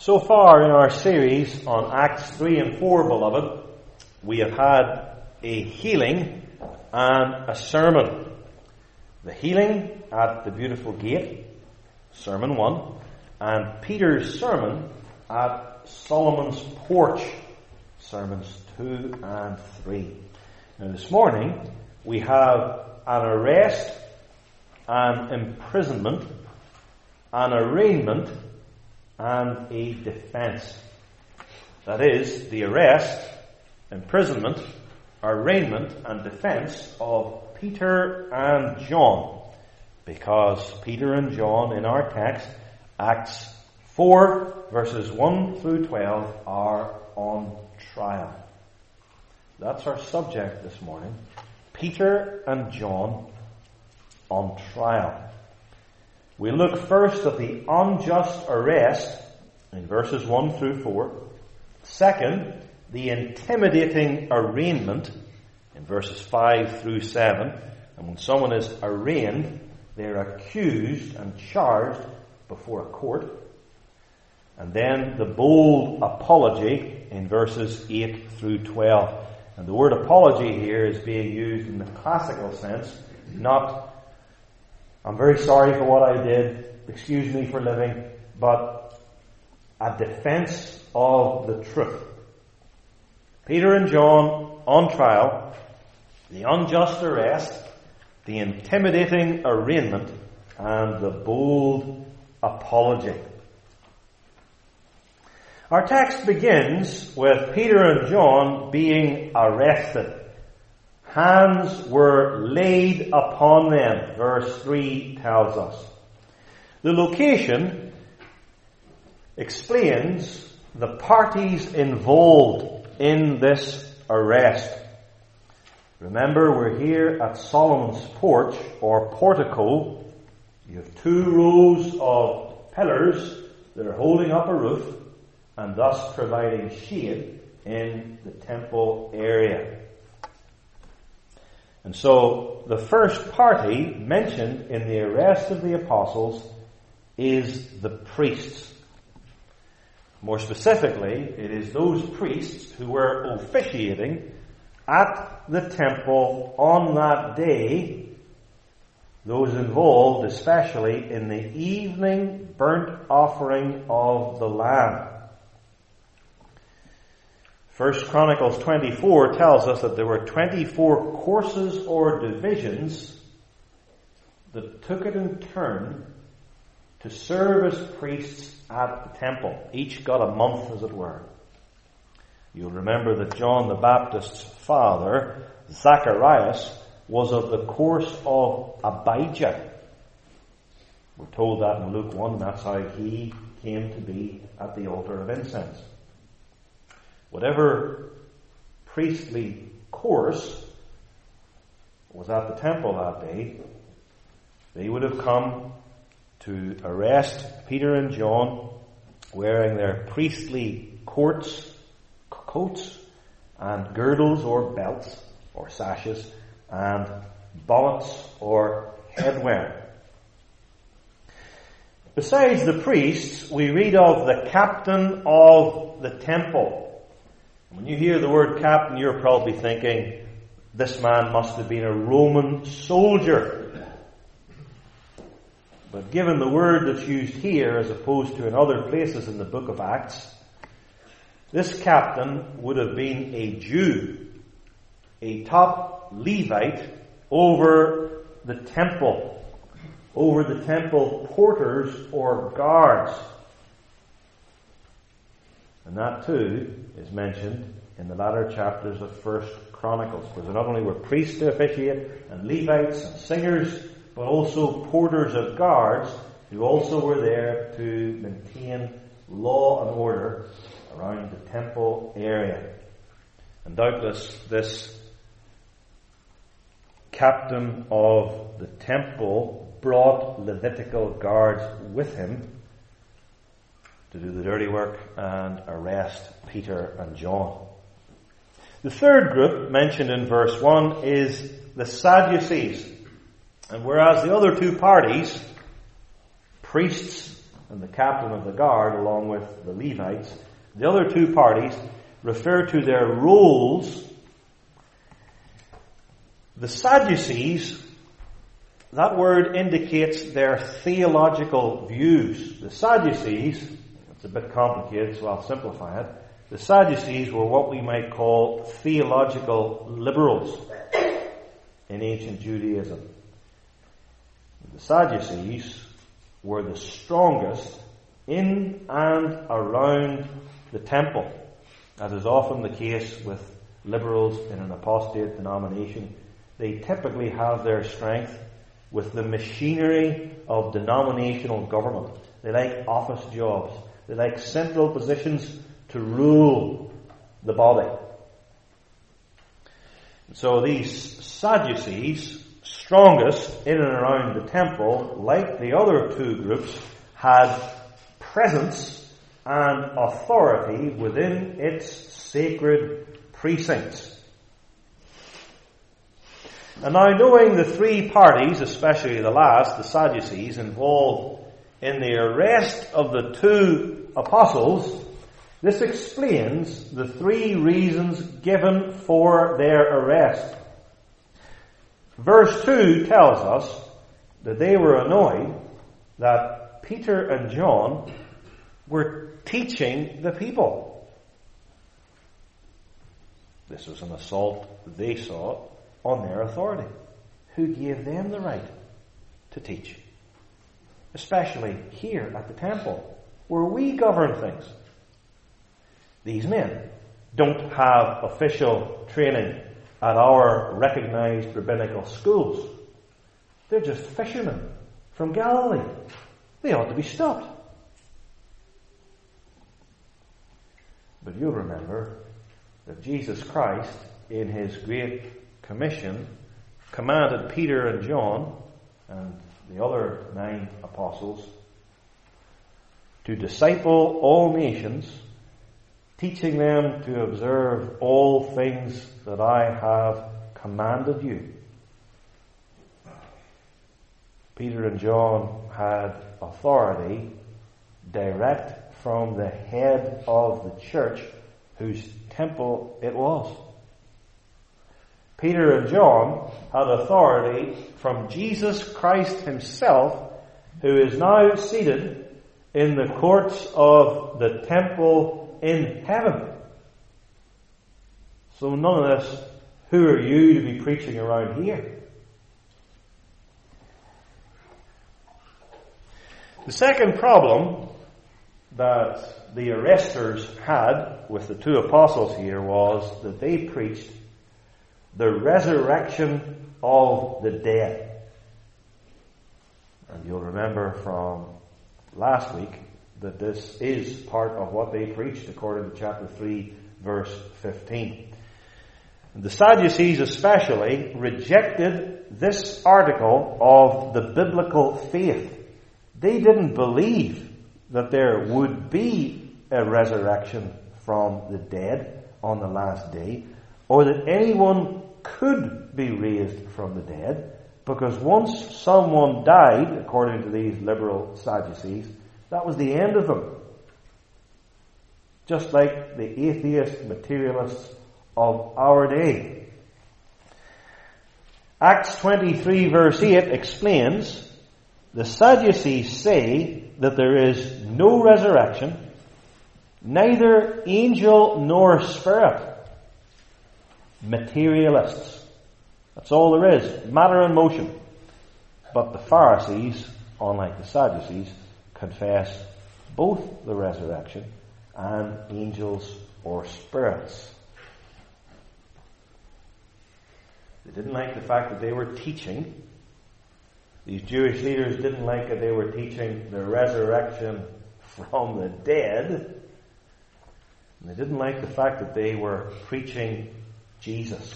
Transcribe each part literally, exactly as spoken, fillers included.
So far in our series on Acts three and four, beloved, we have had a healing and a sermon. The healing at the beautiful gate, sermon one, and Peter's sermon at Solomon's porch, sermons two and three. Now this morning we have an arrest, an imprisonment, an arraignment, and a defense. That is, the arrest, imprisonment, arraignment, and defense of Peter and John. Because Peter and John in our text, Acts four, verses one through twelve, are on trial. That's our subject this morning. Peter and John on trial. We look first at the unjust arrest in verses one through four. Second, the intimidating arraignment in verses five through seven. And when someone is arraigned, they're accused and charged before a court. And then the bold apology in verses eight through twelve. And the word apology here is being used in the classical sense, not I'm very sorry for what I did, excuse me for living, but a defense of the truth. Peter and John on trial, the unjust arrest, the intimidating arraignment, and the bold apology. Our text begins with Peter and John being arrested. Hands were laid upon them, verse three tells us. The location explains the parties involved in this arrest. Remember, we're here at Solomon's porch or portico. You have two rows of pillars that are holding up a roof and thus providing shade in the temple area. And so the first party mentioned in the arrest of the apostles is the priests. More specifically, it is those priests who were officiating at the temple on that day, those involved especially in the evening burnt offering of the Lamb. First Chronicles twenty-four tells us that there were twenty-four courses or divisions that took it in turn to serve as priests at the temple. Each got a month, as it were. You'll remember that John the Baptist's father, Zacharias, was of the course of Abijah. We're told that in Luke one, that's how he came to be at the altar of incense. Whatever priestly course was at the temple that day, they would have come to arrest Peter and John wearing their priestly coats, coats and girdles or belts or sashes and bonnets or headwear. Besides the priests, we read of the captain of the temple. When you hear the word captain, you're probably thinking, this man must have been a Roman soldier. But given the word that's used here as opposed to in other places in the book of Acts, this captain would have been a Jew, a top Levite over the temple, over the temple porters or guards. And that too is mentioned in the latter chapters of First Chronicles, because there not only were priests to officiate and Levites and singers, but also porters of guards who also were there to maintain law and order around the temple area. And doubtless this captain of the temple brought Levitical guards with him to do the dirty work and arrest Peter and John. The third group mentioned in verse one is the Sadducees. And whereas the other two parties, priests and the captain of the guard, along with the Levites, the other two parties, refer to their roles. The Sadducees, that word indicates their theological views. The Sadducees, it's a bit complicated, so I'll simplify it. The Sadducees were what we might call theological liberals in ancient Judaism. The Sadducees were the strongest in and around the temple, as is often the case with liberals in an apostate denomination. They typically have their strength with the machinery of denominational government. They like office jobs. They like central positions to rule the body. So these Sadducees, strongest in and around the temple, like the other two groups, had presence and authority within its sacred precincts. And now, knowing the three parties, especially the last, the Sadducees, involved in the arrest of the two apostles, this explains the three reasons given for their arrest. Verse two tells us that they were annoyed that Peter and John were teaching the people. This was an assault, they saw, on their authority. Who gave them the right to teach? Especially here at the temple, where we govern things. These men don't have official training at our recognized rabbinical schools. They're just fishermen from Galilee. They ought to be stopped. But you'll remember that Jesus Christ, in his great commission, commanded Peter and John and the other nine apostles to disciple all nations, teaching them to observe all things that I have commanded you. Peter and John had authority direct from the head of the church, whose temple it was. Peter and John had authority from Jesus Christ himself, who is now seated in the courts of the temple in heaven. So none of this, who are you to be preaching around here? The second problem that the arresters had with the two apostles here was that they preached the resurrection of the dead. And you'll remember from last week that this is part of what they preached according to chapter three, verse fifteen. And the Sadducees especially rejected this article of the biblical faith. They didn't believe that there would be a resurrection from the dead on the last day, or that anyone could be raised from the dead, because once someone died, according to these liberal Sadducees, that was the end of them. Just like the atheist materialists of our day. Acts twenty-three verse eight explains, the Sadducees say that there is no resurrection, neither angel nor spirit. Materialists. That's all there is. Matter and motion. But the Pharisees, unlike the Sadducees, confess both the resurrection and angels or spirits. They didn't like the fact that they were teaching. These Jewish leaders didn't like that they were teaching the resurrection from the dead. And they didn't like the fact that they were preaching Jesus.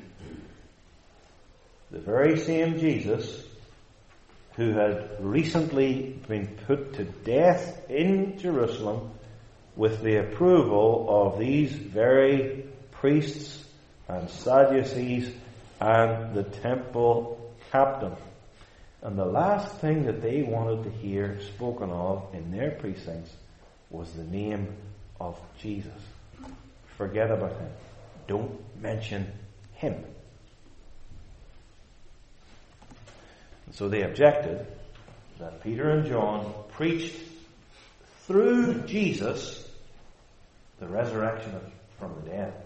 The very same Jesus who had recently been put to death in Jerusalem with the approval of these very priests and Sadducees and the temple captain. And the last thing that they wanted to hear spoken of in their precincts was the name of Jesus. Forget about him. Don't mention him. And so they objected that Peter and John preached through Jesus the resurrection from the dead.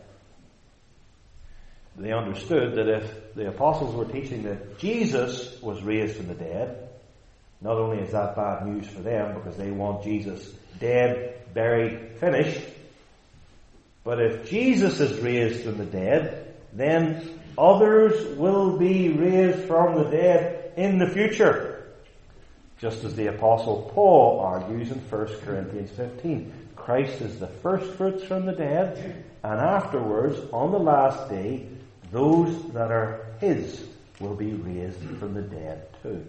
They understood that if the apostles were teaching that Jesus was raised from the dead, not only is that bad news for them because they want Jesus dead, buried, finished, but if Jesus is raised from the dead, then others will be raised from the dead in the future. Just as the Apostle Paul argues in First Corinthians fifteen. Christ is the first fruits from the dead, and afterwards, on the last day, those that are his will be raised from the dead too.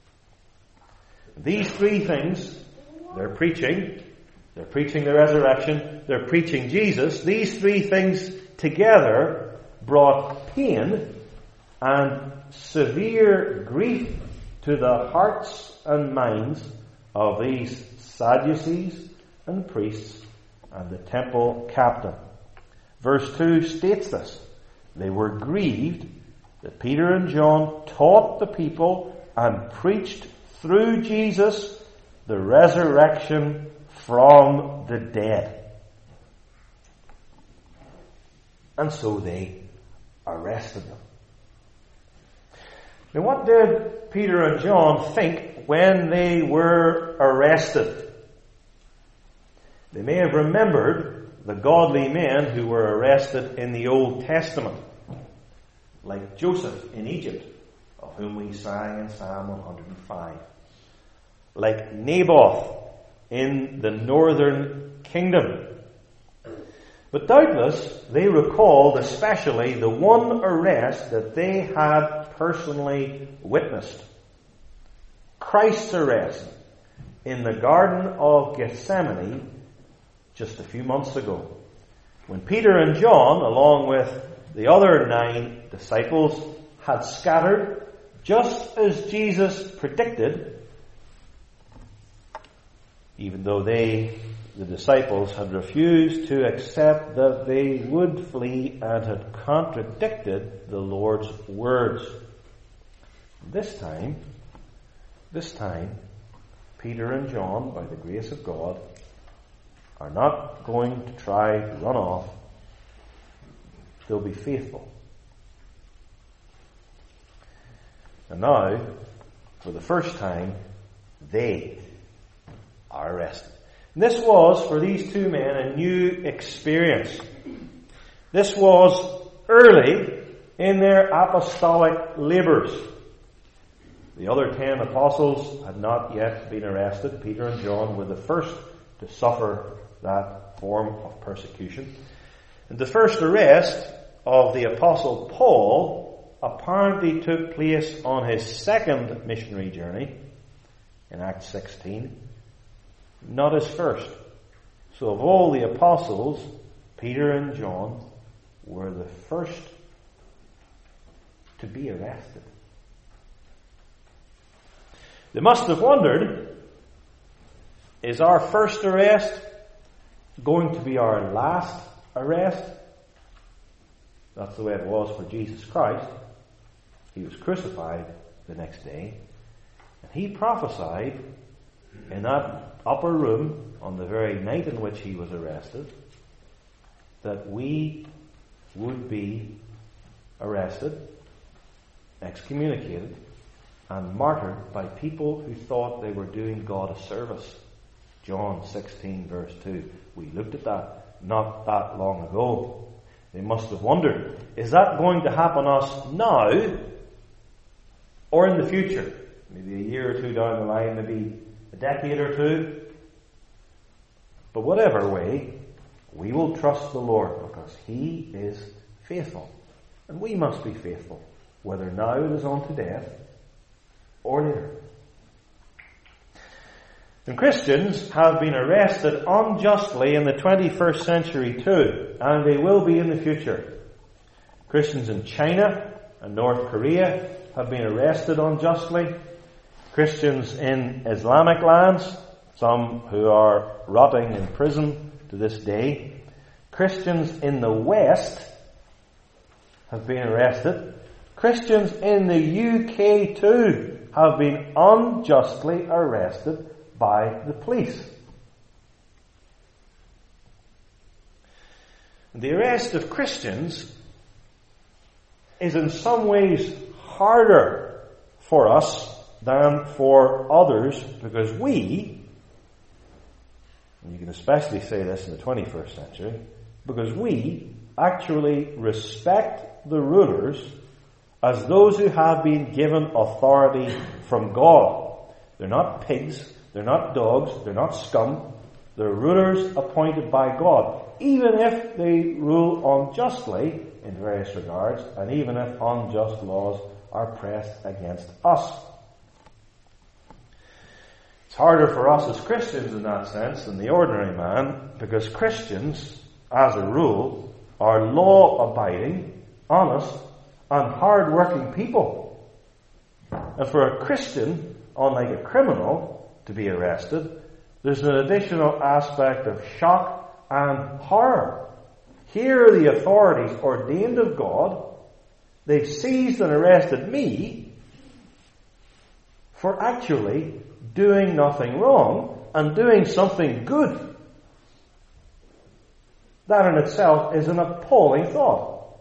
These three things, they're preaching, they're preaching the resurrection, they're preaching Jesus. These three things together brought pain and severe grief to the hearts and minds of these Sadducees and priests and the temple captain. Verse two states this. They were grieved that Peter and John taught the people and preached through Jesus the resurrection from the dead. And so they arrested them. Now, what did Peter and John think when they were arrested? They may have remembered the godly men who were arrested in the Old Testament, like Joseph in Egypt, of whom we sang in Psalm one hundred five, like Naboth in the northern kingdom. But doubtless they recalled especially the one arrest that they had personally witnessed. Christ's arrest in the Garden of Gethsemane just a few months ago, when Peter and John, along with the other nine disciples, had scattered, just as Jesus predicted, even though they, the disciples, had refused to accept that they would flee and had contradicted the Lord's words. This time, this time, Peter and John, by the grace of God, are not going to try to run off. They'll be faithful. And now, for the first time, they are arrested. And this was, for these two men, a new experience. This was early in their apostolic labours. The other ten apostles had not yet been arrested. Peter and John were the first to suffer that form of persecution. And the first arrest of the Apostle Paul apparently took place on his second missionary journey in Acts sixteen, not his first. So of all the apostles, Peter and John were the first to be arrested. They must have wondered, is our first arrest going to be our last arrest? That's the way it was for Jesus Christ. He was crucified the next day, and he prophesied in that upper room on the very night in which he was arrested that we would be arrested, excommunicated, and martyred by people who thought they were doing God a service. John sixteen verse two. We looked at that not that long ago. They must have wondered, is that going to happen us now or in the future? Maybe a year or two down the line, maybe a decade or two. But whatever way, we will trust the Lord because He is faithful. And we must be faithful, whether now it is unto death or later. And Christians have been arrested unjustly in the twenty-first century too, and they will be in the future. Christians in China and North Korea have been arrested unjustly. Christians in Islamic lands, some who are rotting in prison to this day. Christians in the West have been arrested. Christians in the U K too have been unjustly arrested by the police. The arrest of Christians is in some ways harder for us than for others, because we, and you can especially say this in the twenty-first century, because we actually respect the rulers as those who have been given authority from God. They're not pigs, they're not dogs, they're not scum. They're rulers appointed by God, even if they rule unjustly in various regards, and even if unjust laws are pressed against us. It's harder for us as Christians in that sense than the ordinary man, because Christians, as a rule, are law-abiding, honest, and hard-working people. And for a Christian, unlike a criminal, to be arrested, there's an additional aspect of shock and horror. Here are the authorities ordained of God. They've seized and arrested me for actually doing nothing wrong and doing something good. That in itself is an appalling thought.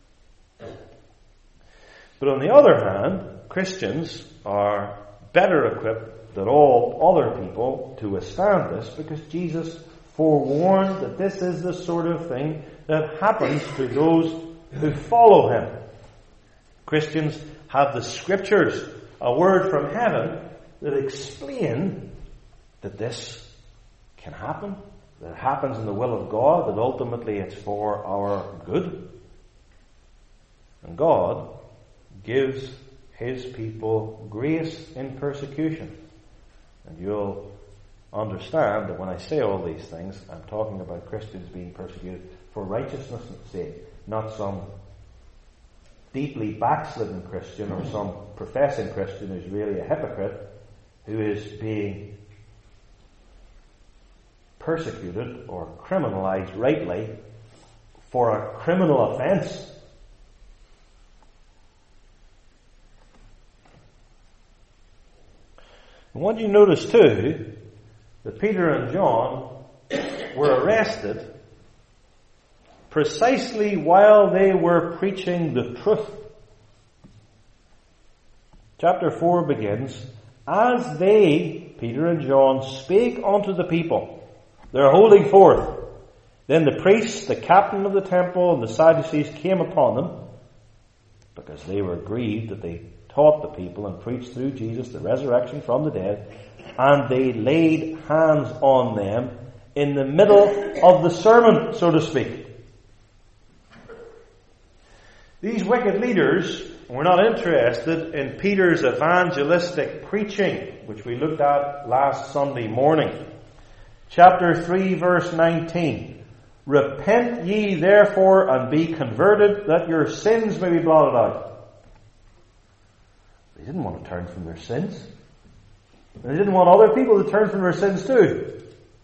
But on the other hand, Christians are better equipped than all other people to withstand this, because Jesus forewarned that this is the sort of thing that happens to those who follow him. Christians have the scriptures, a word from heaven, that explain that this can happen, that it happens in the will of God, that ultimately it's for our good. And God gives his people grace in persecution. And you'll understand that when I say all these things, I'm talking about Christians being persecuted for righteousness' sake, not some deeply backslidden Christian or some professing Christian who's really a hypocrite, who is being persecuted or criminalized rightly for a criminal offense. And what you notice too, that Peter and John were arrested precisely while they were preaching the truth. Chapter four begins, as they, Peter and John, spake unto the people. They're holding forth. Then the priests, the captain of the temple, and the Sadducees came upon them, because they were grieved that they taught the people and preached through Jesus the resurrection from the dead, and they laid hands on them in the middle of the sermon, so to speak. These wicked leaders were not interested in Peter's evangelistic preaching, which we looked at last Sunday morning. Chapter three, verse nineteen. Repent ye therefore and be converted, that your sins may be blotted out. They didn't want to turn from their sins. And they didn't want other people to turn from their sins too.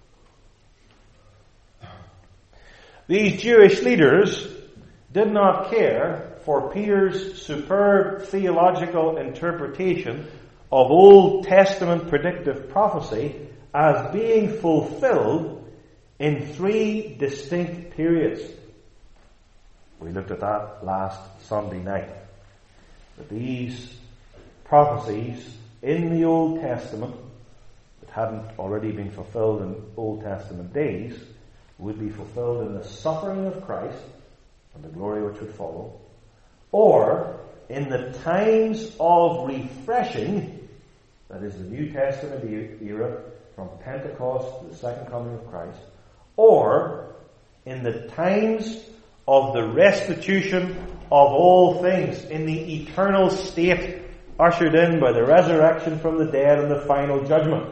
These Jewish leaders did not care for Peter's superb theological interpretation of Old Testament predictive prophecy as being fulfilled in three distinct periods. We looked at that last Sunday night. That these prophecies in the Old Testament that hadn't already been fulfilled in Old Testament days would be fulfilled in the suffering of Christ and the glory which would follow, or in the times of refreshing, that is the New Testament era, from Pentecost to the second coming of Christ, or in the times of the restitution of all things, in the eternal state ushered in by the resurrection from the dead and the final judgment.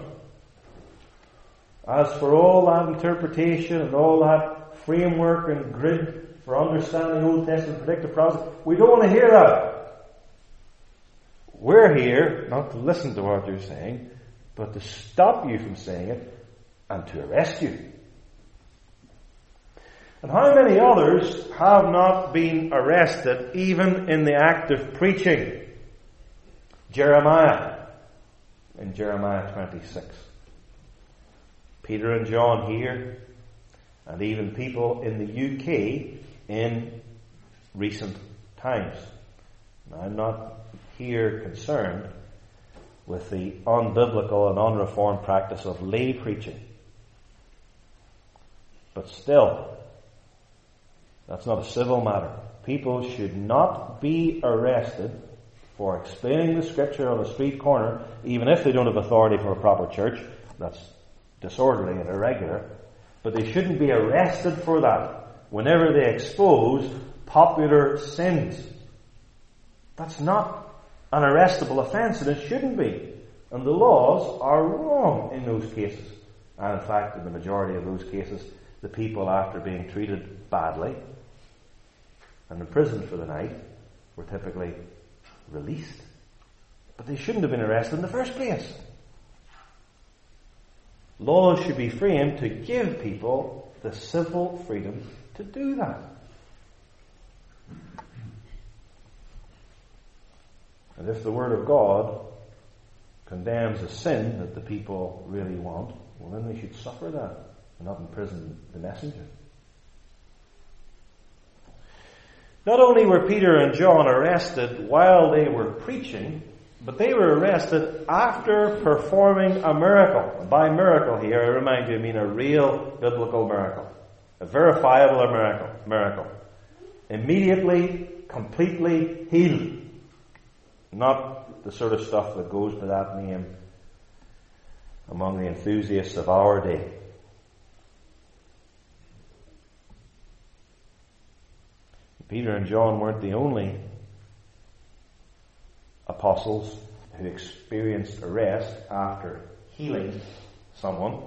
As for all that interpretation and all that framework and grid for understanding Old Testament predictive prophecy, we don't want to hear that. we're here not to listen to what you're saying, but to stop you from saying it and to arrest you. And how many others have not been arrested even in the act of preaching? Jeremiah, in Jeremiah twenty-six. Peter and John here, and even people in the U K in recent times. Now, I'm not here concerned with the unbiblical and unreformed practice of lay preaching. But still, that's not a civil matter. People should not be arrested for explaining the scripture on a street corner, even if they don't have authority for a proper church. That's disorderly and irregular. But they shouldn't be arrested for that whenever they expose popular sins. That's not an arrestable offence, and it shouldn't be. And the laws are wrong in those cases. And in fact, in the majority of those cases, the people, after being treated badly and imprisoned for the night, were typically released. But they shouldn't have been arrested in the first place. Laws should be framed to give people the civil freedom to do that. And if the Word of God condemns a sin that the people really want, well, then they should suffer that and not imprison the messenger. Not only were Peter and John arrested while they were preaching, but they were arrested after performing a miracle. And by miracle here, I remind you, I mean a real biblical miracle. A verifiable miracle. miracle. Immediately, completely healed. Not the sort of stuff that goes by that name among the enthusiasts of our day. Peter and John weren't the only apostles who experienced arrest after healing someone.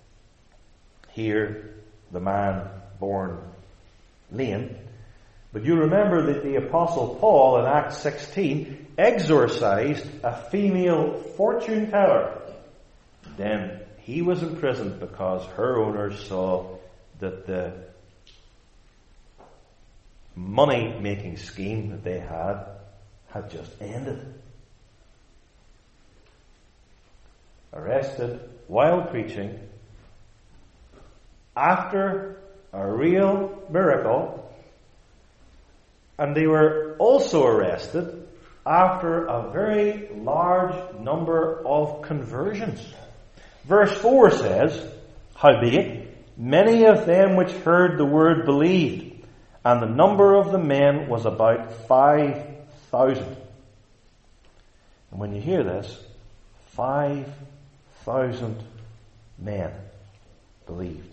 Here, the man born lame. But you remember that the apostle Paul in Acts sixteen exorcised a female fortune teller. Then he was imprisoned because her owners saw that the money-making scheme that they had had just ended. Arrested while preaching after a real miracle, and they were also arrested after a very large number of conversions. Verse four says, "Howbeit, many of them which heard the word believed, and the number of the men was about five thousand." And when you hear this, five thousand men believed.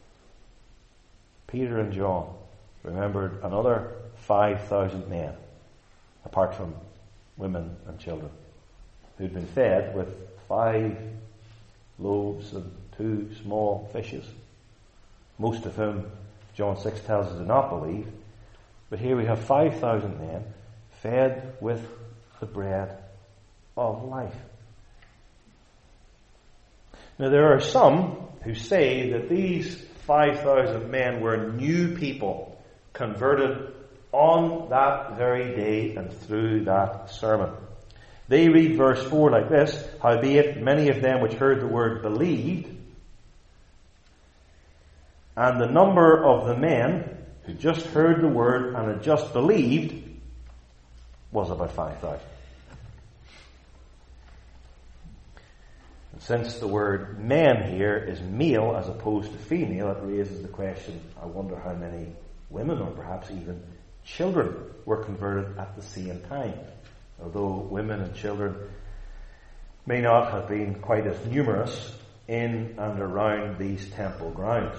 Peter and John remembered another five thousand men, apart from women and children, who'd been fed with five loaves and two small fishes, most of whom John six tells us do not believe. But here we have five thousand men fed with the bread of life. Now there are some who say that these five thousand men were new people converted on that very day and through that sermon. They read verse four like this, "Howbeit many of them which heard the word believed, and the number of the men who just heard the word and had just believed was about five thousand." And since the word men here is male as opposed to female, it raises the question, I wonder how many women or perhaps even children were converted at the same time. Although women and children may not have been quite as numerous in and around these temple grounds.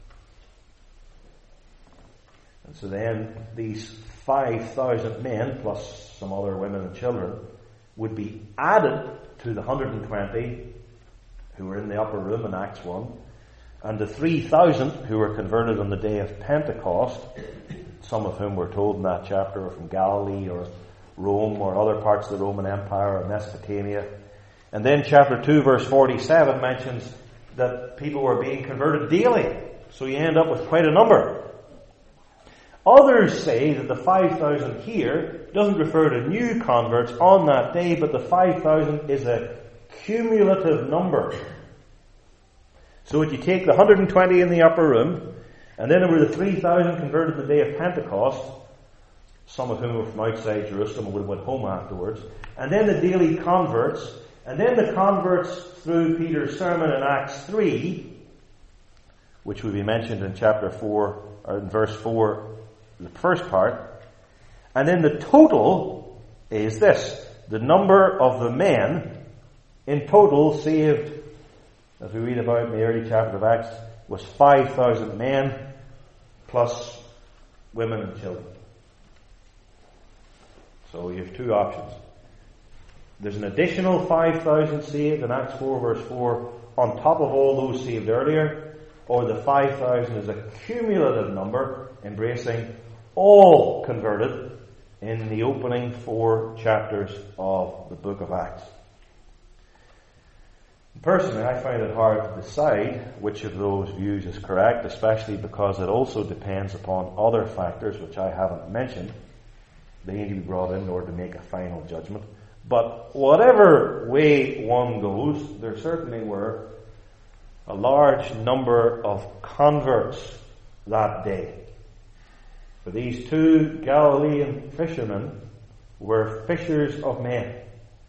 And so then these five thousand men, plus some other women and children, would be added to the one hundred twenty who were in the upper room in Acts one, and the three thousand who were converted on the day of Pentecost, some of whom were told in that chapter were from Galilee or Rome or other parts of the Roman Empire or Mesopotamia. And then chapter two verse forty-seven mentions that people were being converted daily. So you end up with quite a number. Others say that the five thousand here doesn't refer to new converts on that day, but the five thousand is a cumulative number. So if you take the one hundred twenty in the upper room, and then there were the three thousand converted the day of Pentecost, some of whom were from outside Jerusalem and would have went home afterwards, and then the daily converts, and then the converts through Peter's sermon in Acts three, which will be mentioned in chapter four, or in verse four, the first part. And then the total is this. The number of the men in total saved, as we read about in the early chapter of Acts, was five thousand men plus women and children. So you have two options. There's an additional five thousand saved in Acts four verse four on top of all those saved earlier, or the five thousand is a cumulative number embracing all converted in the opening four chapters of the book of Acts. Personally, I find it hard to decide which of those views is correct, especially because it also depends upon other factors which I haven't mentioned. They need to be brought in in order to make a final judgment. But whatever way one goes, there certainly were a large number of converts that day. For these two Galilean fishermen were fishers of men.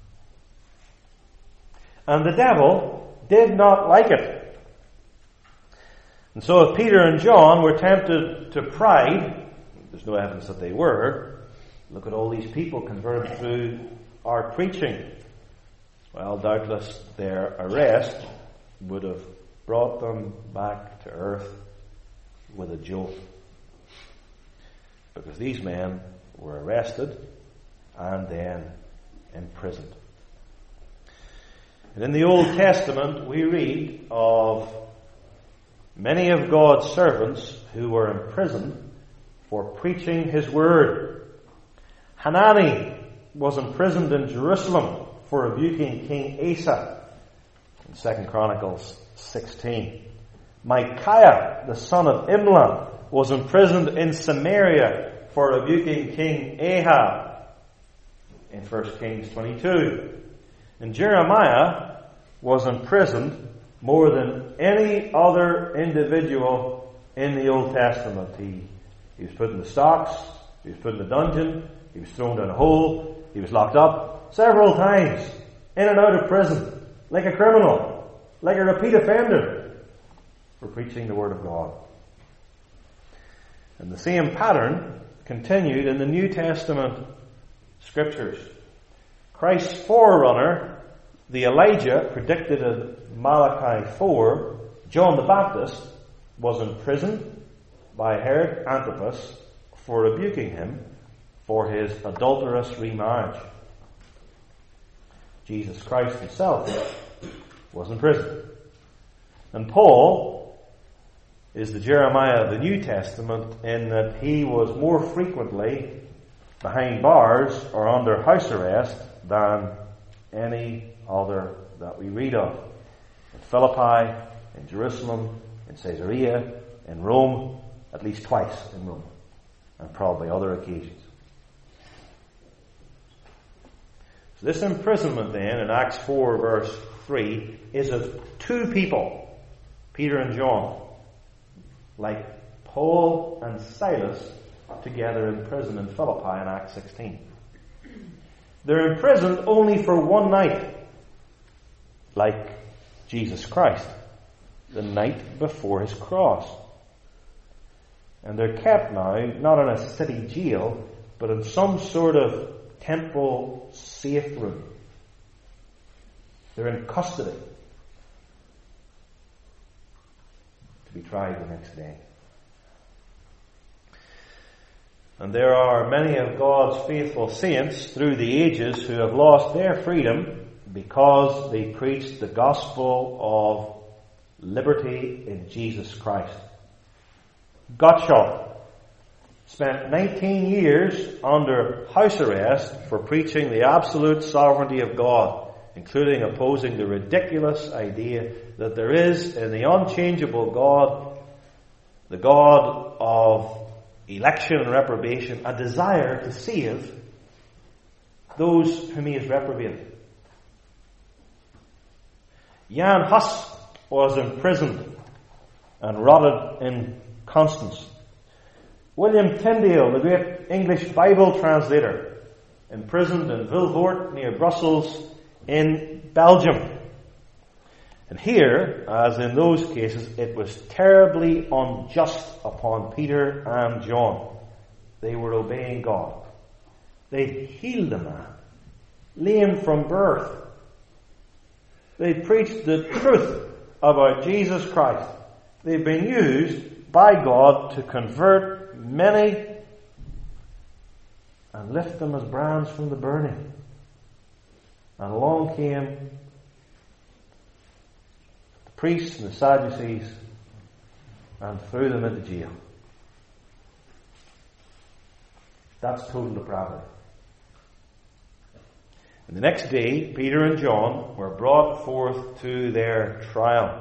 And the devil did not like it. And so if Peter and John were tempted to pride, there's no evidence that they were, look at all these people converted through our preaching. Well, doubtless their arrest would have brought them back to earth with a jolt. Because these men were arrested and then imprisoned. And in the Old Testament we read of many of God's servants who were imprisoned for preaching His word. Hanani was imprisoned in Jerusalem for rebuking King Asa in Second Chronicles sixteen. Micaiah, the son of Imlah, was imprisoned in Samaria for rebuking King Ahab in First Kings twenty-two. And Jeremiah was imprisoned more than any other individual in the Old Testament. He, he was put in the stocks, he was put in the dungeon, he was thrown down a hole, he was locked up several times, in and out of prison, like a criminal, like a repeat offender, for preaching the Word of God. And the same pattern continued in the New Testament Scriptures. Christ's forerunner, the Elijah predicted in Malachi four, John the Baptist, was imprisoned by Herod Antipas for rebuking him for his adulterous remarriage. Jesus Christ himself was in prison. And Paul is the Jeremiah of the New Testament in that he was more frequently behind bars or under house arrest than any other that we read of. In Philippi, in Jerusalem, in Caesarea, in Rome, at least twice in Rome, and probably other occasions. So this imprisonment then in Acts four verse three is of two people, Peter and John, like Paul and Silas together in prison in Philippi in Acts sixteen. They're imprisoned only for one night, like Jesus Christ, the night before his cross. And they're kept now, not in a city jail, but in some sort of temple safe room. They're in custody to be tried the next day. And there are many of God's faithful saints through the ages who have lost their freedom because they preached the gospel of liberty in Jesus Christ. Gottschalk spent nineteen years under house arrest for preaching the absolute sovereignty of God, including opposing the ridiculous idea that there is in the unchangeable God, the God of election and reprobation, a desire to save those whom he has reprobated. Jan Hus was imprisoned and rotted in Constance. William Tyndale, the great English Bible translator, imprisoned in Vilvoorde near Brussels in Belgium. And here, as in those cases, it was terribly unjust upon Peter and John. They were obeying God. They healed a man, lame from birth. They preached the truth about Jesus Christ. They've been used by God to convert many and lift them as brands from the burning. And along came the priests and the Sadducees and threw them into jail. That's total depravity. And the next day, Peter and John were brought forth to their trial.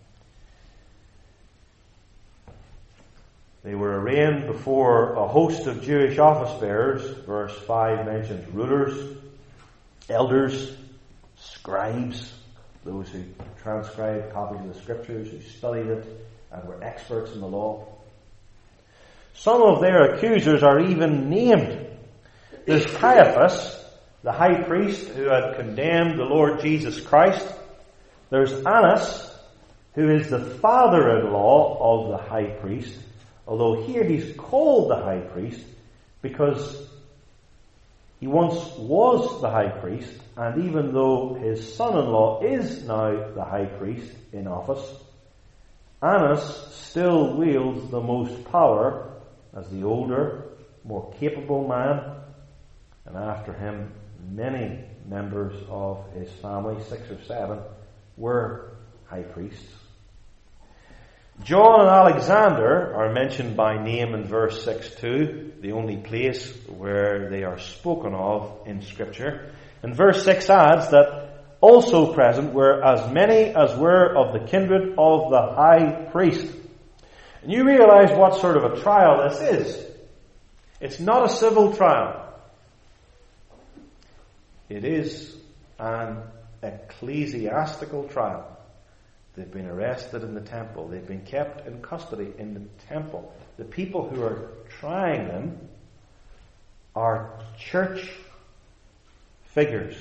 They were arraigned before a host of Jewish office bearers. Verse five mentions rulers, elders, scribes, those who transcribed copies of the scriptures, who studied it and were experts in the law. Some of their accusers are even named. There's Caiaphas, the high priest who had condemned the Lord Jesus Christ. There's Annas, who is the father-in-law of the high priest, although here he's called the high priest because he once was the high priest, and even though his son-in-law is now the high priest in office, Annas still wields the most power as the older, more capable man, and after him many members of his family, six or seven, were high priests. John and Alexander are mentioned by name in verse six two, the only place where they are spoken of in Scripture. And verse six adds that also present were as many as were of the kindred of the high priest. And you realize what sort of a trial this is. It's not a civil trial. It is an ecclesiastical trial. They've been arrested in the temple. They've been kept in custody in the temple. The people who are trying them are church figures,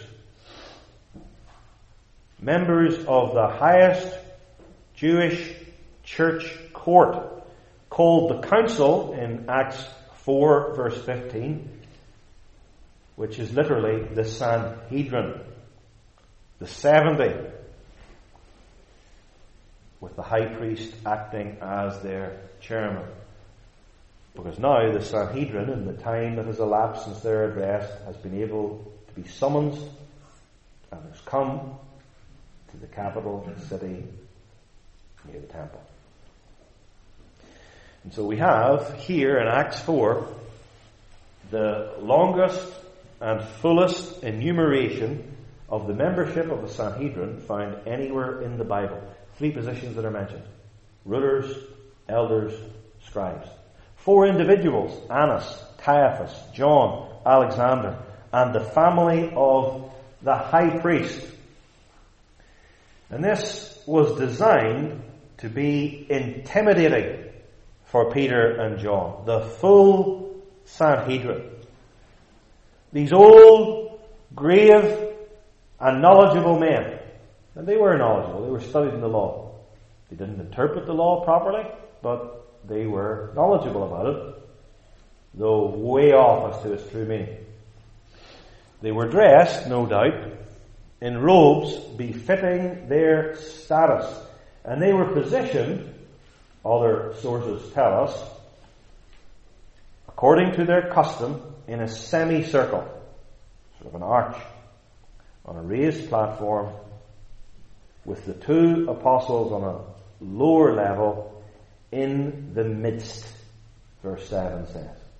members of the highest Jewish church court, called the council in Acts four verse fifteen, which is literally the Sanhedrin, the seventy, with the high priest acting as their chairman. Because now the Sanhedrin, in the time that has elapsed since their address, has been able to be summoned and has come to the capital city near the temple. And so we have here in Acts four the longest and fullest enumeration of the membership of the Sanhedrin found anywhere in the Bible. Three positions that are mentioned: rulers, elders, scribes. Four individuals: Annas, Caiaphas, John, Alexander, and the family of the high priest. And this was designed to be intimidating for Peter and John. The full Sanhedrin. These old, grave, and knowledgeable men. And they were knowledgeable. They were studied in the law. They didn't interpret the law properly, but they were knowledgeable about it, though way off as to its true meaning. They were dressed, no doubt, in robes befitting their status. And they were positioned, other sources tell us, according to their custom, in a semicircle, sort of an arch, on a raised platform, with the two apostles on a lower level in the midst, verse seven says.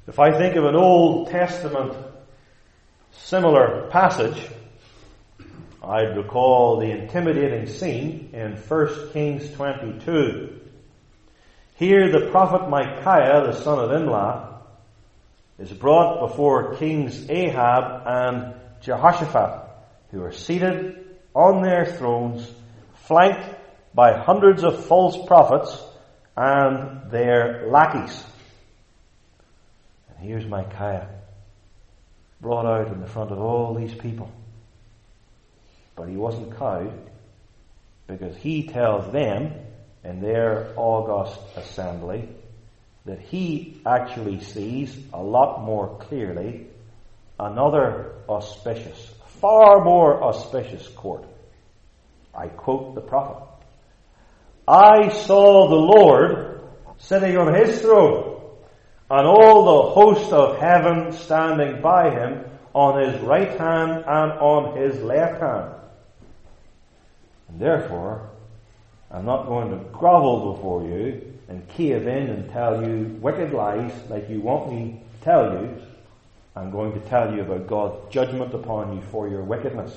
If I think of an Old Testament similar passage, I'd recall the intimidating scene in First Kings twenty-two. Here the prophet Micaiah, the son of Imlah, is brought before Kings Ahab and Jehoshaphat, who are seated on their thrones, flanked by hundreds of false prophets and their lackeys. And here's Micaiah, brought out in the front of all these people. But he wasn't cowed, because he tells them in their august assembly that he actually sees a lot more clearly another auspicious, far more auspicious court. I quote the prophet. I saw the Lord sitting on his throne, and all the host of heaven standing by him on his right hand and on his left hand. And therefore, I'm not going to grovel before you and cave in and tell you wicked lies like you want me to tell you. I'm going to tell you about God's judgment upon you for your wickedness.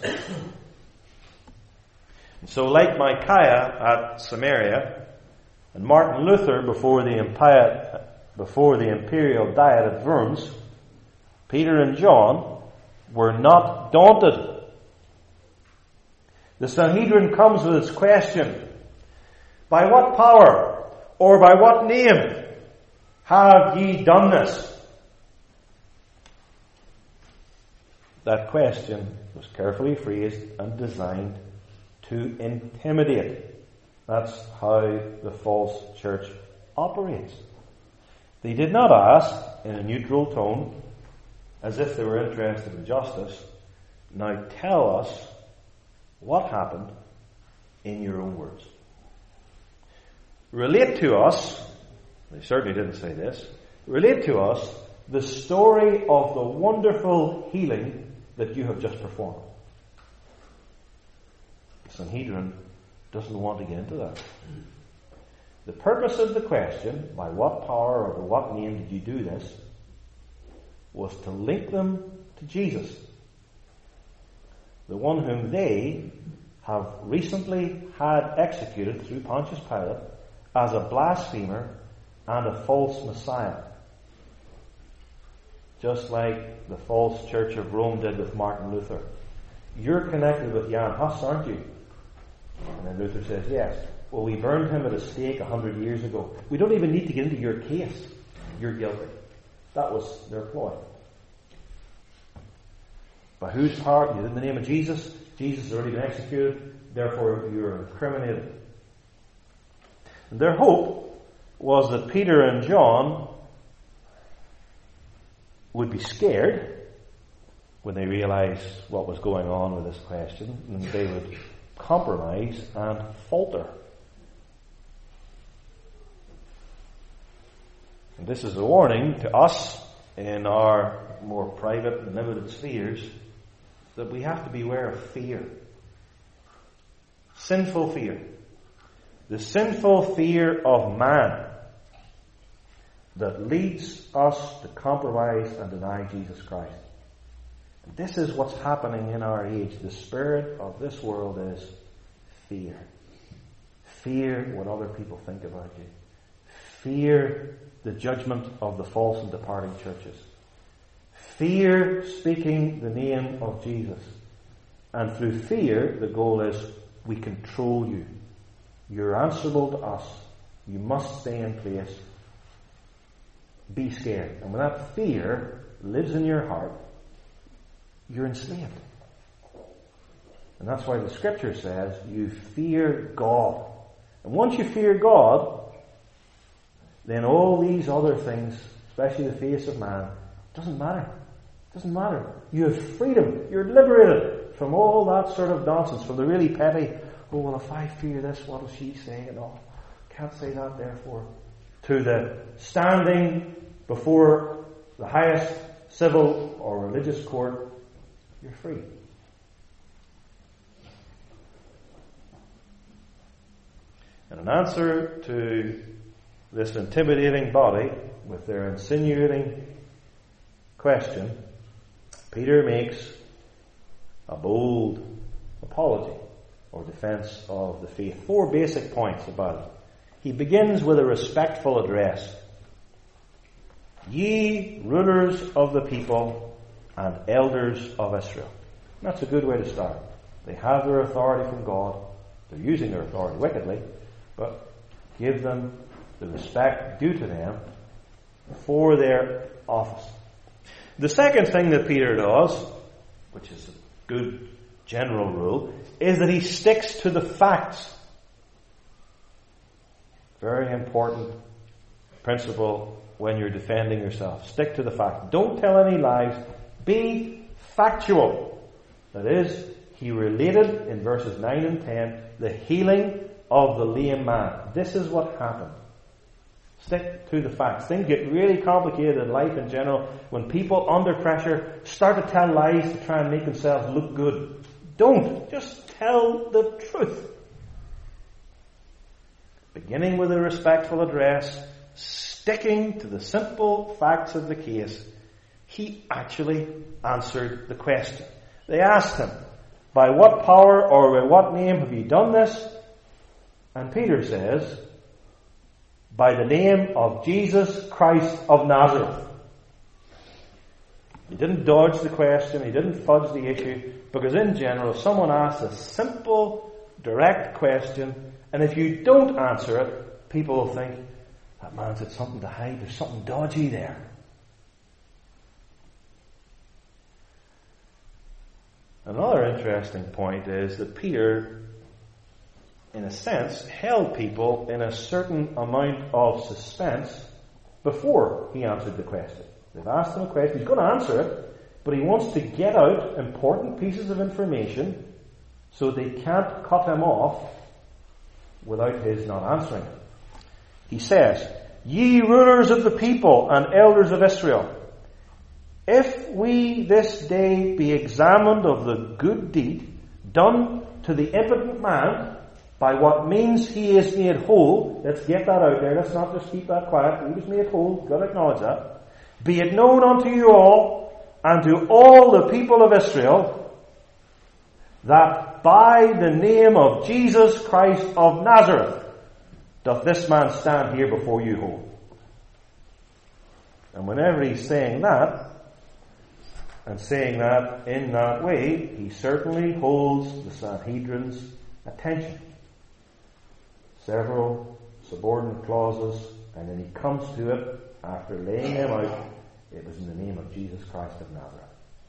And so, like Micaiah at Samaria and Martin Luther before the empire, before the imperial diet at Worms, Peter and John were not daunted. The Sanhedrin comes with its question, by what power or by what name have ye done this? That question was carefully phrased and designed to intimidate. That's how the false church operates. They did not ask in a neutral tone, as if they were interested in justice, now tell us what happened in your own words. Relate to us, they certainly didn't say this, relate to us the story of the wonderful healing that you have just performed. The Sanhedrin doesn't want to get into that. The purpose of the question, by what power or by what name did you do this, was to link them to Jesus, the one whom they have recently had executed through Pontius Pilate as a blasphemer and a false Messiah. Just like the false Church of Rome did with Martin Luther. You're connected with Jan Hus, aren't you? And then Luther says, yes. Well, we burned him at a stake a hundred years ago. We don't even need to get into your case. You're guilty. That was their ploy. By whose power? In the name of Jesus. Jesus has already been executed. Therefore, you're incriminated. And their hope was that Peter and John would be scared when they realized what was going on with this question, and they would compromise and falter. And this is a warning to us in our more private and limited spheres that we have to beware of fear. Sinful fear. The sinful fear of man that leads us to compromise and deny Jesus Christ. And this is what's happening in our age. The spirit of this world is fear. Fear what other people think about you. Fear the judgment of the false and departing churches. Fear speaking the name of Jesus. And through fear, the goal is we control you. You're answerable to us. You must stay in place. Be scared. And when that fear lives in your heart, you're enslaved. And that's why the scripture says you fear God. And once you fear God, then all these other things, especially the face of man, doesn't matter. Doesn't matter. You have freedom. You're liberated from all that sort of nonsense, from the really petty, oh, well, if I fear this, what will she say? And all, can't say that, therefore. To the standing before the highest civil or religious court, you're free. And in answer to this intimidating body, with their insinuating question, Peter makes a bold apology or defense of the faith. Four basic points about it. He begins with a respectful address. Ye rulers of the people and elders of Israel. That's a good way to start. They have their authority from God. They're using their authority wickedly, but give them the respect due to them for their office. The second thing that Peter does, which is a good general rule, is that he sticks to the facts. Very important principle when you're defending yourself. Stick to the facts. Don't tell any lies. Be factual. That is, he related in verses nine and ten the healing of the lame man. This is what happened. Stick to the facts. Things get really complicated in life in general when people under pressure start to tell lies to try and make themselves look good. Don't. Just tell the truth. Beginning with a respectful address, sticking to the simple facts of the case, he actually answered the question. They asked him, by what power or by what name have you done this? And Peter says, by the name of Jesus Christ of Nazareth. He didn't dodge the question, he didn't fudge the issue, because in general, if someone asks a simple, direct question, and if you don't answer it, people will think, that man's had something to hide, there's something dodgy there. Another interesting point is that Peter, in a sense, held people in a certain amount of suspense before he answered the question. They've asked him a question, he's going to answer it, but he wants to get out important pieces of information so they can't cut him off without his not answering it. He says, ye rulers of the people and elders of Israel, if we this day be examined of the good deed done to the impotent man, by what means he is made whole, let's get that out there, let's not just keep that quiet, he was made whole, you've got to acknowledge that. Be it known unto you all, and to all the people of Israel, that by the name of Jesus Christ of Nazareth, doth this man stand here before you whole. And whenever he's saying that, and saying that in that way, he certainly holds the Sanhedrin's attention. Several subordinate clauses, and then he comes to it after laying them out. It was in the name of Jesus Christ of Nazareth.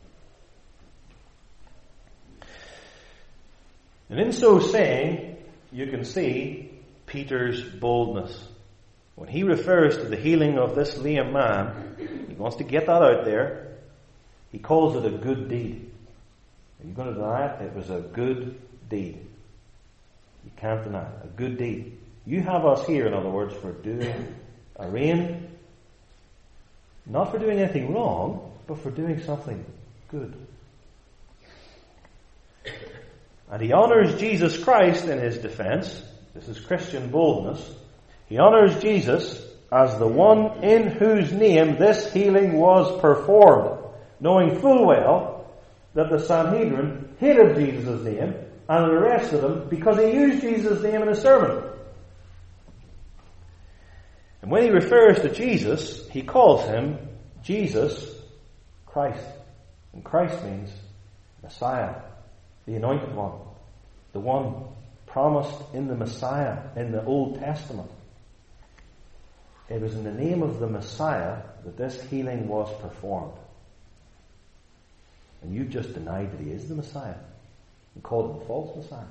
And in so saying, you can see Peter's boldness. When he refers to the healing of this lame man, he wants to get that out there. He calls it a good deed. Are you going to deny it? It was a good deed. You can't deny it. A good deed. You have us here, in other words, for doing a reign, not for doing anything wrong, but for doing something good. And he honors Jesus Christ in his defense. This is Christian boldness. He honors Jesus as the one in whose name this healing was performed, knowing full well that the Sanhedrin hated Jesus' name and arrested him because he used Jesus' name in a sermon. And when he refers to Jesus, he calls him Jesus Christ. And Christ means Messiah, the anointed one, the one promised in the Messiah in the Old Testament. It was in the name of the Messiah that this healing was performed. And you just denied that he is the Messiah and called him a false Messiah.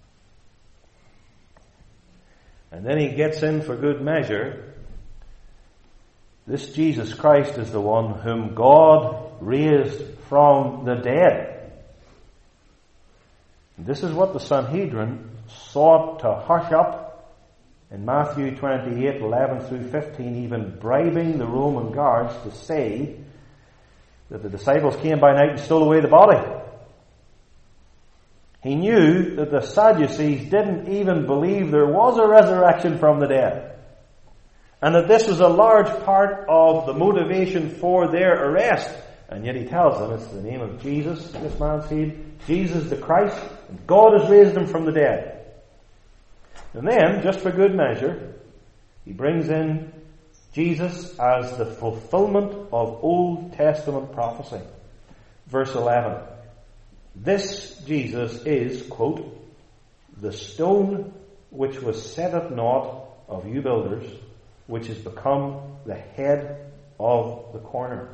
And then he gets in for good measure. This Jesus Christ is the one whom God raised from the dead. And this is what the Sanhedrin sought to hush up in Matthew twenty-eight, eleven through fifteen, even bribing the Roman guards to say that the disciples came by night and stole away the body. He knew that the Sadducees didn't even believe there was a resurrection from the dead, and that this was a large part of the motivation for their arrest. And yet he tells them it's the name of Jesus this man's healed. Jesus the Christ. And God has raised him from the dead. And then, just for good measure, he brings in Jesus as the fulfillment of Old Testament prophecy. Verse eleven. This Jesus is, quote, the stone which was set at naught of you builders, which has become the head of the corner.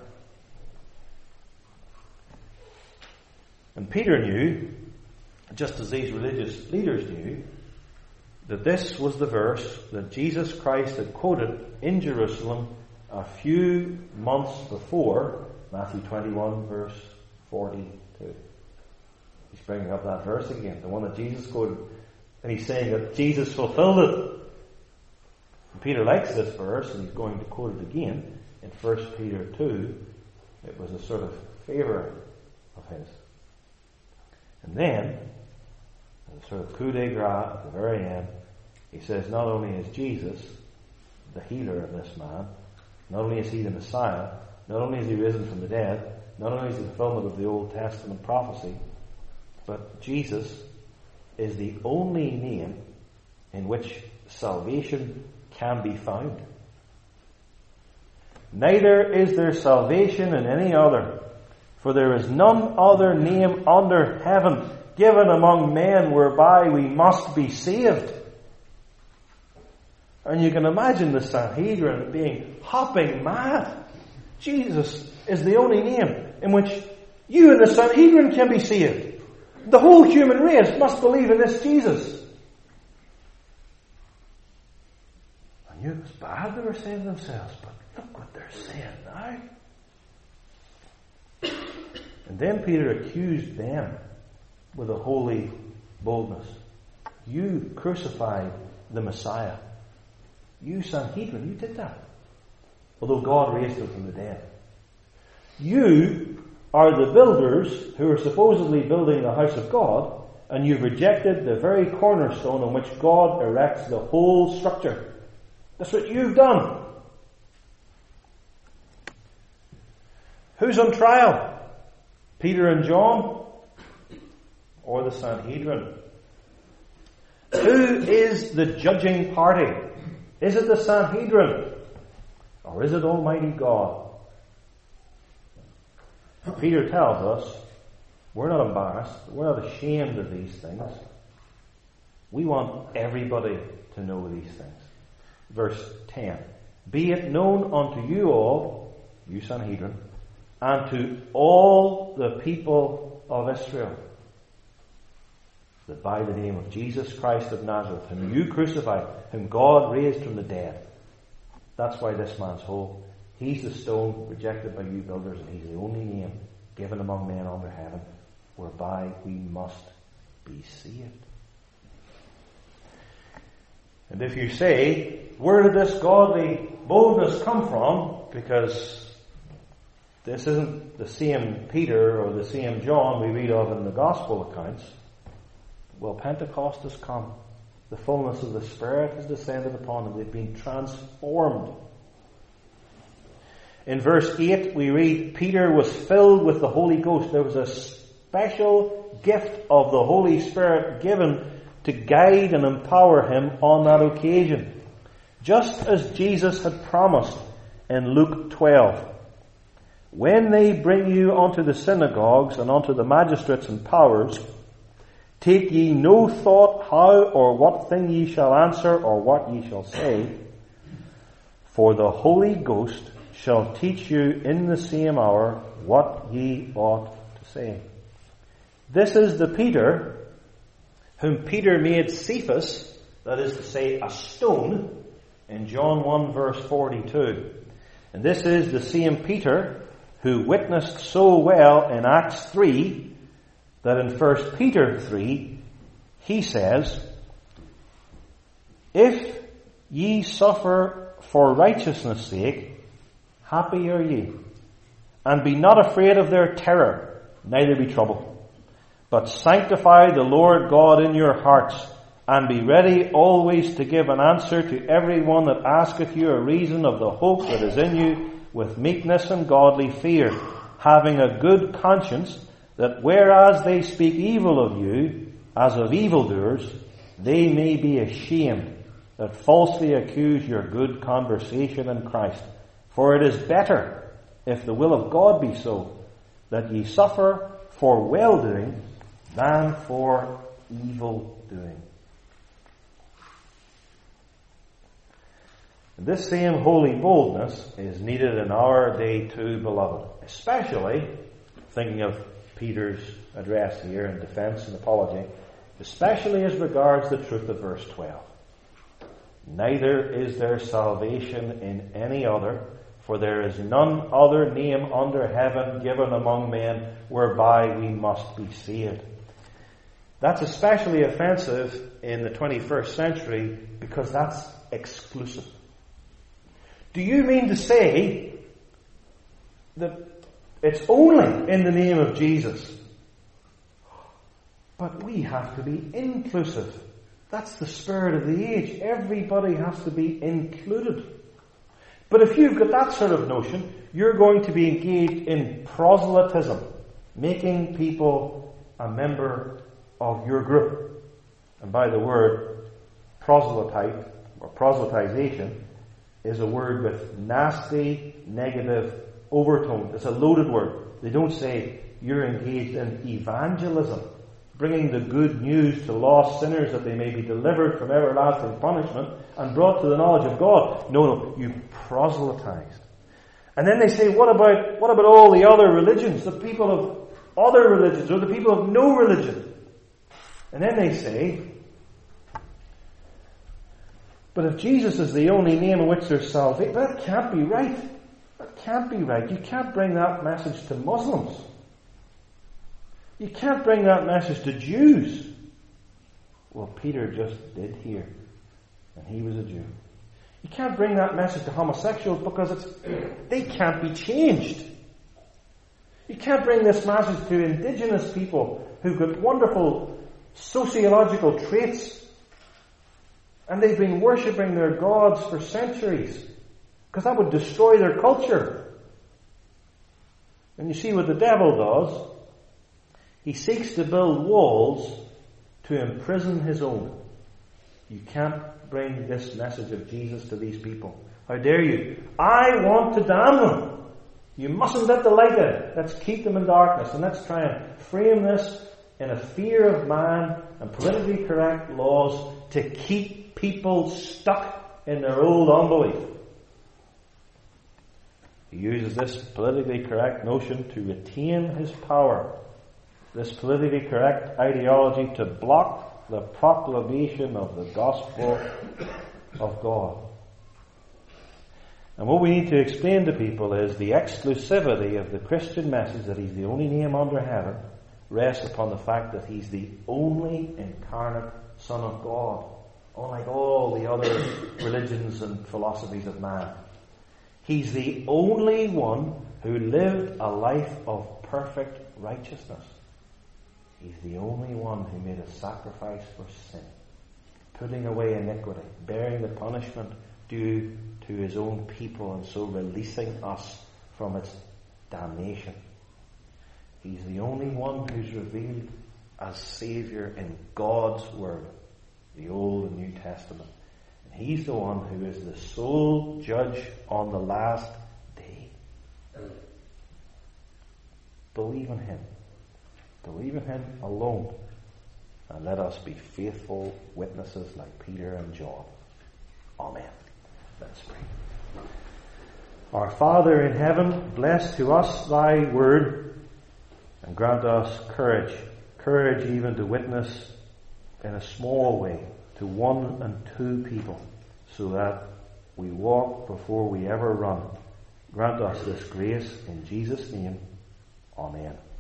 And Peter knew, just as these religious leaders knew, that this was the verse that Jesus Christ had quoted in Jerusalem a few months before, Matthew twenty-one, verse forty-two. He's bringing up that verse again, the one that Jesus quoted, and he's saying that Jesus fulfilled it. And Peter likes this verse, and he's going to quote it again in First Peter two. It was a sort of favourite of his. And then, a sort of coup de grace at the very end, he says not only is Jesus the healer of this man, not only is he the Messiah, not only is he risen from the dead, not only is he the fulfillment of the Old Testament prophecy, but Jesus is the only name in which salvation can be found. Neither is there salvation in any other, for there is none other name under heaven given among men whereby we must be saved. And you can imagine the Sanhedrin being hopping mad. Jesus is the only name in which you and the Sanhedrin can be saved. The whole human race must believe in this Jesus. I knew it was bad, they were saying to themselves, but look what they're saying now. And then Peter accused them with a holy boldness. You crucified the Messiah. You, Sanhedrin, you did that. Although God raised him from the dead. You are the builders who are supposedly building the house of God, and you've rejected the very cornerstone on which God erects the whole structure. That's what you've done. Who's on trial? Peter and John? Or the Sanhedrin? Who is the judging party? Is it the Sanhedrin? Or is it Almighty God? Peter tells us we're not embarrassed, we're not ashamed of these things. We want everybody to know these things. Verse ten. Be it known unto you all, you Sanhedrin, and to all the people of Israel, that by the name of Jesus Christ of Nazareth, whom you crucified, whom God raised from the dead. That's why this man's whole. He's the stone rejected by you builders, and he's the only name given among men under heaven whereby we must be saved. And if you say, where did this godly boldness come from? Because this isn't the same Peter or the same John we read of in the gospel accounts. Well, Pentecost has come. The fullness of the Spirit has descended upon them. They've been transformed. In verse eight we read, Peter was filled with the Holy Ghost. There was a special gift of the Holy Spirit given to guide and empower him on that occasion. Just as Jesus had promised in Luke twelve. When they bring you unto the synagogues and unto the magistrates and powers, take ye no thought how or what thing ye shall answer or what ye shall say, for the Holy Ghost shall teach you in the same hour what ye ought to say. This is the Peter whom Peter made Cephas, that is to say, a stone, in John one verse forty-two. And this is the same Peter who witnessed so well in Acts three that in First Peter three he says, if ye suffer for righteousness' sake, happy are ye, and be not afraid of their terror, neither be troubled. But sanctify the Lord God in your hearts, and be ready always to give an answer to every one that asketh you a reason of the hope that is in you, with meekness and godly fear, having a good conscience, that whereas they speak evil of you, as of evildoers, they may be ashamed, that falsely accuse your good conversation in Christ. For it is better, if the will of God be so, that ye suffer for well-doing than for evil-doing. This same holy boldness is needed in our day too, beloved. Especially, thinking of Peter's address here in defense and apology, especially as regards the truth of verse twelve. Neither is there salvation in any other, for there is none other name under heaven given among men whereby we must be saved. That's especially offensive in the twenty-first century because that's exclusive. Do you mean to say that it's only in the name of Jesus? But we have to be inclusive. That's the spirit of the age. Everybody has to be included. But if you've got that sort of notion, you're going to be engaged in proselytism, making people a member of your group. And by the word proselyte or proselytization is a word with nasty, negative overtone. It's a loaded word. They don't say you're engaged in evangelism, bringing the good news to lost sinners that they may be delivered from everlasting punishment and brought to the knowledge of God. No, no, you proselytized. And then they say, what about what about all the other religions, the people of other religions, or the people of no religion? And then they say, but if Jesus is the only name in which there's salvation, that can't be right. That can't be right. You can't bring that message to Muslims. You can't bring that message to Jews. Well, Peter just did here. And he was a Jew. You can't bring that message to homosexuals because it's they can't be changed. You can't bring this message to indigenous people who've got wonderful sociological traits and they've been worshipping their gods for centuries, because that would destroy their culture. And you see what the devil does. He seeks to build walls to imprison his own. You can't bring this message of Jesus to these people. How dare you? I want to damn them. You mustn't let the light in. Let's keep them in darkness. And let's try and frame this in a fear of man and politically correct laws to keep people stuck in their old unbelief. He uses this politically correct notion to retain his power. This politically correct ideology to block the proclamation of the gospel of God. And what we need to explain to people is the exclusivity of the Christian message that he's the only name under heaven rests upon the fact that he's the only incarnate Son of God, unlike all the other religions and philosophies of man. He's the only one who lived a life of perfect righteousness. He's the only one who made a sacrifice for sin, putting away iniquity, bearing the punishment due to his own people, and so releasing us from its damnation. He's the only one who's revealed as Saviour in God's Word, the Old and New Testament. And he's the one who is the sole judge on the last day. Believe in him. Believe in him alone. And let us be faithful witnesses like Peter and John. Amen. Let's pray. Our Father in heaven, bless to us thy word, and grant us courage, courage even to witness in a small way to one and two people, so that we walk before we ever run. Grant us this grace in Jesus' name. Amen.